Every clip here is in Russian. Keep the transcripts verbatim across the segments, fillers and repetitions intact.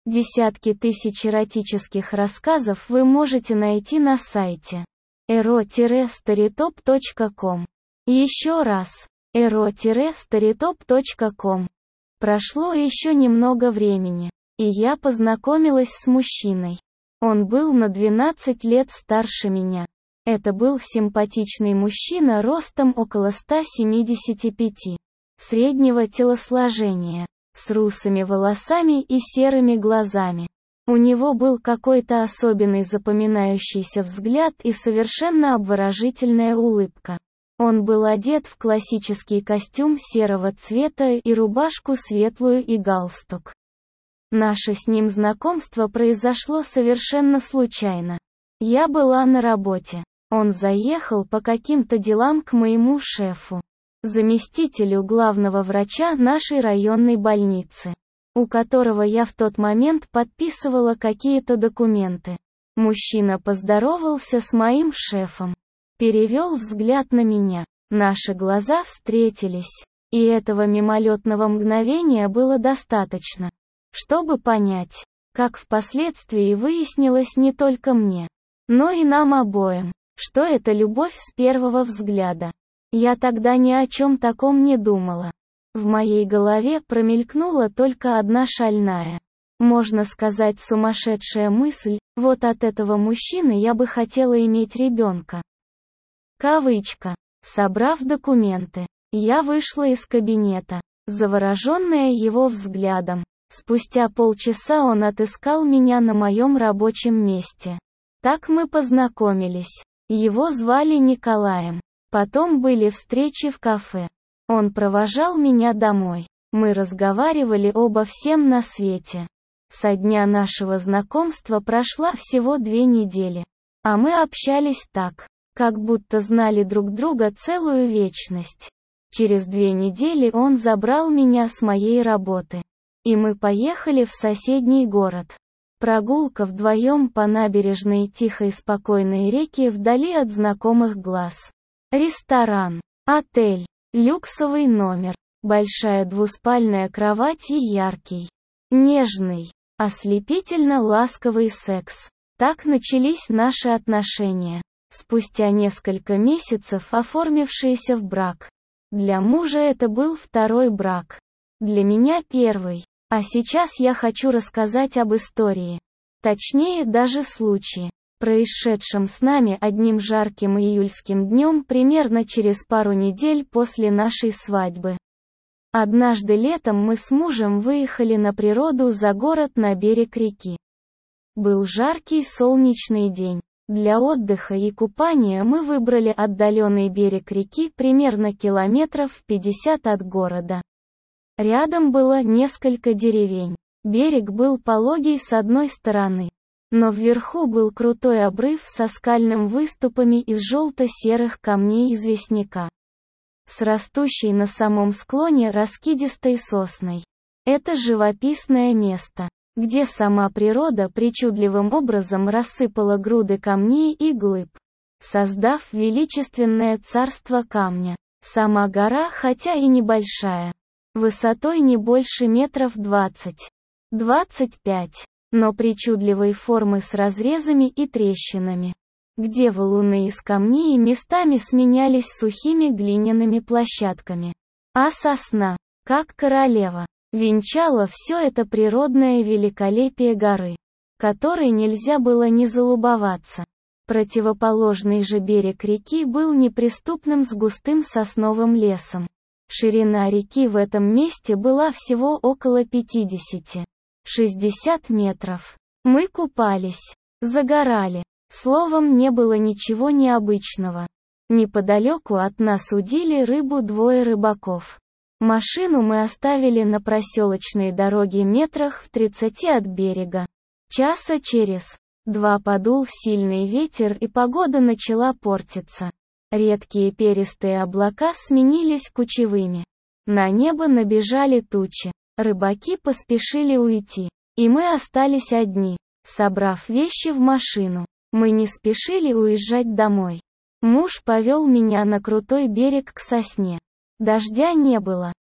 Десятки тысяч эротических рассказов вы можете найти на сайте эро старитоп точка ком. Еще раз, эро старитоп точка ком. Прошло еще немного времени, и я познакомилась с мужчиной. Он был на двенадцать лет старше меня. Это был симпатичный мужчина ростом около ста семидесяти пяти, среднего телосложения, с русыми волосами и серыми глазами. У него был какой-то особенный запоминающийся взгляд и совершенно обворожительная улыбка. Он был одет в классический костюм серого цвета и рубашку светлую и галстук. Наше с ним знакомство произошло совершенно случайно. Я была на работе. Он заехал по каким-то делам к моему шефу, заместителю главного врача нашей районной больницы, у которого я в тот момент подписывала какие-то документы. Мужчина поздоровался с моим шефом, перевел взгляд на меня. Наши глаза встретились, и этого мимолетного мгновения было достаточно, чтобы понять, как впоследствии выяснилось не только мне, но и нам обоим, что это любовь с первого взгляда. Я тогда ни о чем таком не думала. В моей голове промелькнула только одна шальная, можно сказать, сумасшедшая мысль: вот от этого мужчины я бы хотела иметь ребенка. Кавычка. Собрав документы, я вышла из кабинета, завороженная его взглядом. Спустя полчаса он отыскал меня на моем рабочем месте. Так мы познакомились. Его звали Николаем. Потом были встречи в кафе. Он провожал меня домой. Мы разговаривали обо всем на свете. Со дня нашего знакомства прошла всего две недели. А мы общались так, как будто знали друг друга целую вечность. Через две недели он забрал меня с моей работы. И мы поехали в соседний город. Прогулка вдвоем по набережной тихой спокойной реки вдали от знакомых глаз. Ресторан, отель, люксовый номер, большая двуспальная кровать и яркий, нежный, ослепительно ласковый секс. Так начались наши отношения, спустя несколько месяцев оформившиеся в брак. Для мужа это был второй брак. Для меня первый. А сейчас я хочу рассказать об истории. Точнее, даже случае, происшедшем с нами одним жарким июльским днем примерно через пару недель после нашей свадьбы. Однажды летом мы с мужем выехали на природу за город на берег реки. Был жаркий солнечный день. Для отдыха и купания мы выбрали отдаленный берег реки примерно километров пятьдесят от города. Рядом было несколько деревень. Берег был пологий с одной стороны, но вверху был крутой обрыв со скальными выступами из желто-серых камней известняка, с растущей на самом склоне раскидистой сосной. Это живописное место, где сама природа причудливым образом рассыпала груды камней и глыб, создав величественное царство камня. Сама гора, хотя и небольшая, высотой не больше метров двадцать — двадцать пять, но причудливой формы с разрезами и трещинами, где валуны из камней местами сменялись сухими глиняными площадками, а сосна, как королева, венчала все это природное великолепие горы, которой нельзя было не залюбоваться. Противоположный же берег реки был неприступным с густым сосновым лесом. Ширина реки в этом месте была всего около пятидесяти — шестидесяти метров. Мы купались, загорали. Словом, не было ничего необычного. Неподалеку от нас удили рыбу двое рыбаков. Машину мы оставили на проселочной дороге метрах в тридцати от берега. Часа через два подул сильный ветер, и погода начала портиться. Редкие перистые облака сменились кучевыми. На небо набежали тучи. Рыбаки поспешили уйти, и мы остались одни. Собрав вещи в машину, мы не спешили уезжать домой. Муж повел меня на крутой берег к сосне. Дождя не было,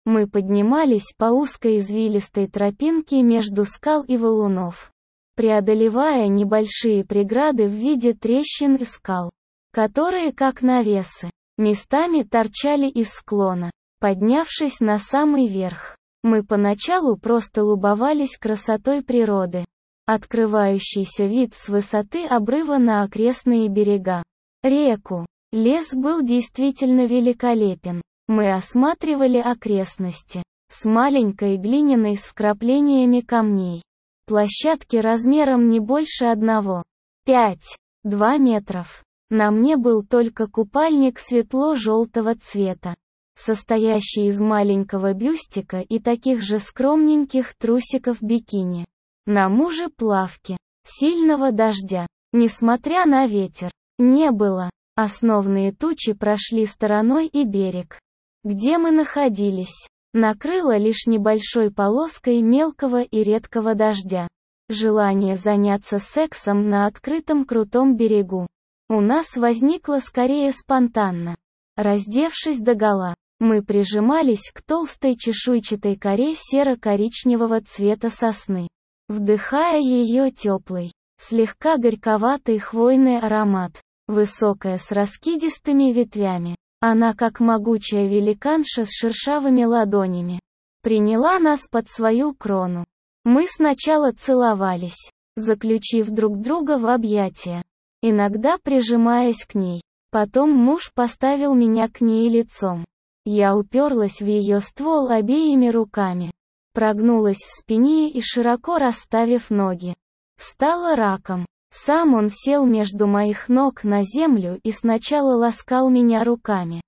Мы поднимались по узкой извилистой тропинке между скал и валунов, преодолевая небольшие преграды в виде трещин и скал, которые, как навесы, местами торчали из склона. Поднявшись на самый верх, мы поначалу просто любовались красотой природы, открывающийся вид с высоты обрыва на окрестные берега, реку. Лес был действительно великолепен. Мы осматривали окрестности с маленькой глиняной с вкраплениями камней. Площадки размером не больше одного. Пять. Два метров. На мне был только купальник светло-желтого цвета, состоящий из маленького бюстика и таких же скромненьких трусиков бикини. На муже плавки. Сильного дождя, несмотря на ветер, не было. Основные тучи прошли стороной и берег, где мы находились, накрыло лишь небольшой полоской мелкого и редкого дождя. Желание заняться сексом на открытом крутом берегу у нас возникло скорее спонтанно. Раздевшись догола, мы прижимались к толстой чешуйчатой коре серо-коричневого цвета сосны, вдыхая ее теплый, слегка горьковатый хвойный аромат. Высокая с раскидистыми ветвями, она как могучая великанша с шершавыми ладонями, приняла нас под свою крону. Мы сначала целовались, заключив друг друга в объятия, иногда прижимаясь к ней. Потом муж поставил меня к ней лицом. Я уперлась в ее ствол обеими руками, прогнулась в спине и, широко расставив ноги, встала раком. Сам он сел между моих ног на землю и сначала ласкал меня руками,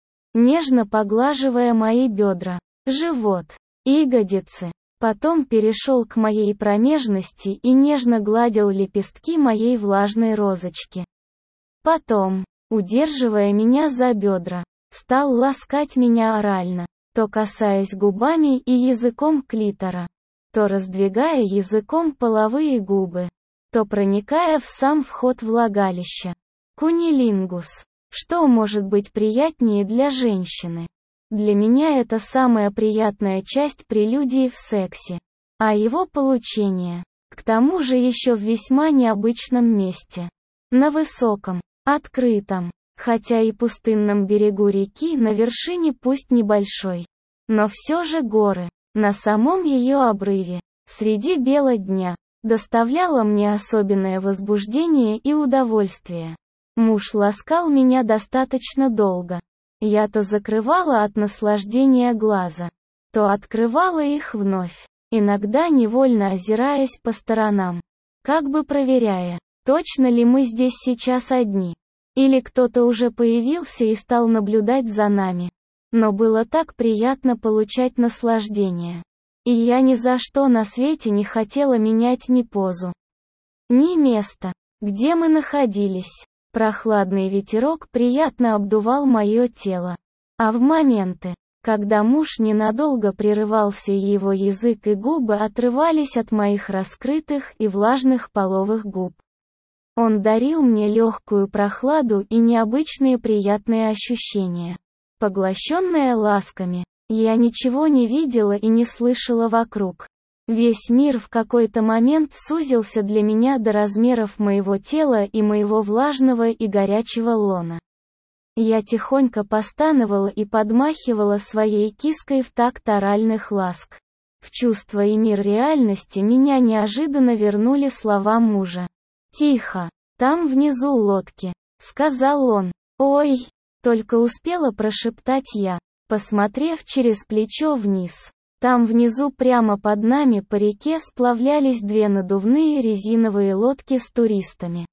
нежно поглаживая мои бедра, живот, ягодицы. Потом перешел к моей промежности и нежно гладил лепестки моей влажной розочки. Потом, удерживая меня за бедра, стал ласкать меня орально, то касаясь губами и языком клитора, то раздвигая языком половые губы, то проникая в сам вход влагалища. Кунилингус. Что может быть приятнее для женщины? Для меня это самая приятная часть прелюдии в сексе. А его получение, к тому же еще в весьма необычном месте. На высоком, открытом, хотя и пустынном берегу реки на вершине пусть небольшой, но все же горы, на самом ее обрыве, среди бела дня, доставляло мне особенное возбуждение и удовольствие. Муж ласкал меня достаточно долго. Я то закрывала от наслаждения глаза, то открывала их вновь, иногда невольно озираясь по сторонам, как бы проверяя, точно ли мы здесь сейчас одни, или кто-то уже появился и стал наблюдать за нами. Но было так приятно получать наслаждение. И я ни за что на свете не хотела менять ни позу, ни место, где мы находились. Прохладный ветерок приятно обдувал мое тело. А в моменты, когда муж ненадолго прерывался и его язык и губы отрывались от моих раскрытых и влажных половых губ, он дарил мне легкую прохладу и необычные приятные ощущения. Поглощенная ласками, я ничего не видела и не слышала вокруг. Весь мир в какой-то момент сузился для меня до размеров моего тела и моего влажного и горячего лона. Я тихонько постановала и подмахивала своей киской в такт оральных ласк. В чувство и мир реальности меня неожиданно вернули слова мужа. «Тихо, там внизу лодки», — сказал он. «Ой», — только успела прошептать я, посмотрев через плечо вниз. Там внизу прямо под нами по реке сплавлялись две надувные резиновые лодки с туристами.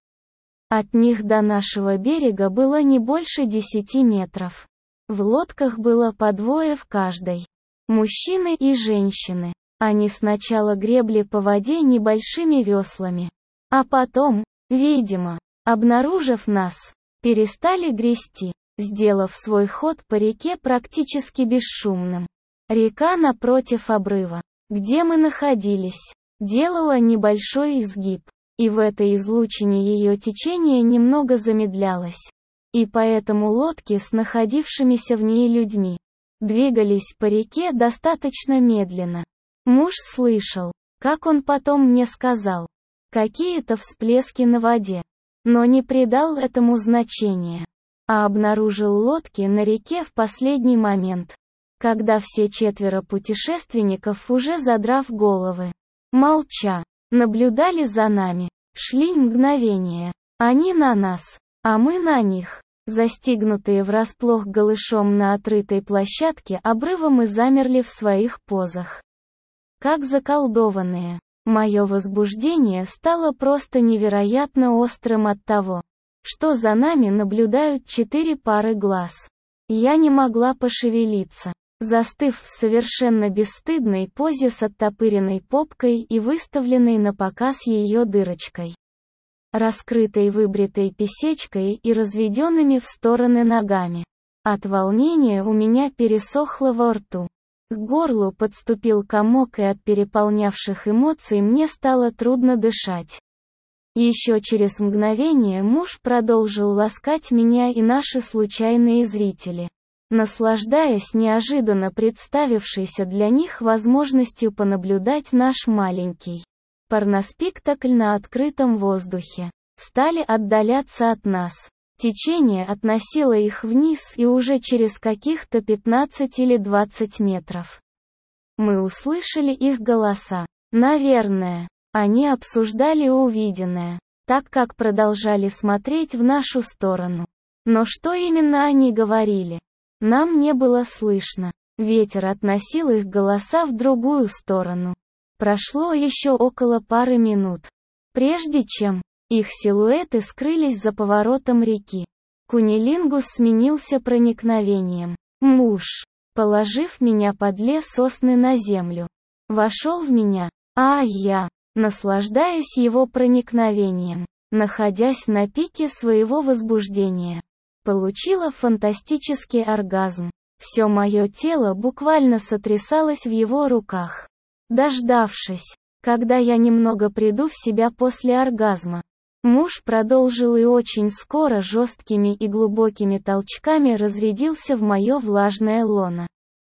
От них до нашего берега было не больше десяти метров. В лодках было по двое в каждой. Мужчины и женщины. Они сначала гребли по воде небольшими веслами, а потом, видимо, обнаружив нас, перестали грести, сделав свой ход по реке практически бесшумным. Река напротив обрыва, где мы находились, делала небольшой изгиб, и в этой излучине ее течение немного замедлялось. И поэтому лодки с находившимися в ней людьми двигались по реке достаточно медленно. Муж слышал, как он потом мне сказал, какие-то всплески на воде, но не придал этому значения, а обнаружил лодки на реке в последний момент, когда все четверо путешественников, уже задрав головы, молча, наблюдали за нами, шли мгновения, они на нас, а мы на них, застигнутые врасплох голышом на отрытой площадке обрыва, мы замерли в своих позах, как заколдованные. Мое возбуждение стало просто невероятно острым от того, что за нами наблюдают четыре пары глаз. Я не могла пошевелиться, застыв в совершенно бесстыдной позе с оттопыренной попкой и выставленной на показ ее дырочкой, раскрытой выбритой писечкой и разведенными в стороны ногами. От волнения у меня пересохло во рту. К горлу подступил комок, и от переполнявших эмоций мне стало трудно дышать. Еще через мгновение муж продолжил ласкать меня и наши случайные зрители, наслаждаясь неожиданно представившейся для них возможностью понаблюдать наш маленький порноспектакль на открытом воздухе. Стали отдаляться от нас. Течение относило их вниз, и уже через каких-то пятнадцать или двадцать метров мы услышали их голоса. Наверное, они обсуждали увиденное, так как продолжали смотреть в нашу сторону. Но что именно они говорили, нам не было слышно. Ветер относил их голоса в другую сторону. Прошло еще около пары минут, прежде чем их силуэты скрылись за поворотом реки. Кунилингус сменился проникновением. Муж, положив меня, подлез сосны на землю, вошел в меня, а я, наслаждаясь его проникновением, находясь на пике своего возбуждения, получила фантастический оргазм. Все мое тело буквально сотрясалось в его руках. Дождавшись, когда я немного приду в себя после оргазма, муж продолжил и очень скоро жесткими и глубокими толчками разрядился в мое влажное лоно.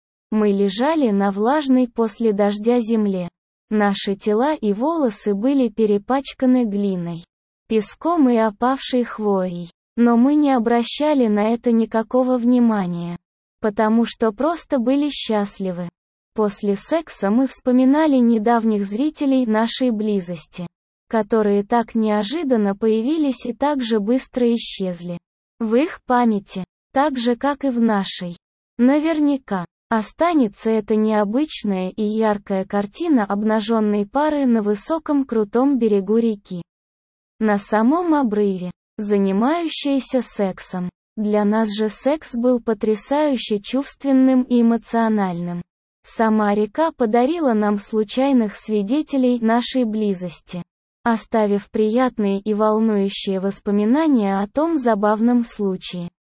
Мы лежали на влажной после дождя земле. Наши тела и волосы были перепачканы глиной, песком и опавшей хвоей. Но мы не обращали на это никакого внимания, потому что просто были счастливы. После секса мы вспоминали недавних зрителей нашей близости, которые так неожиданно появились и так же быстро исчезли. В их памяти, так же как и в нашей, наверняка, останется эта необычная и яркая картина обнаженной пары на высоком крутом берегу реки. На самом обрыве, занимающиеся сексом. Для нас же секс был потрясающе чувственным и эмоциональным. Сама река подарила нам случайных свидетелей нашей близости, оставив приятные и волнующие воспоминания о том забавном случае.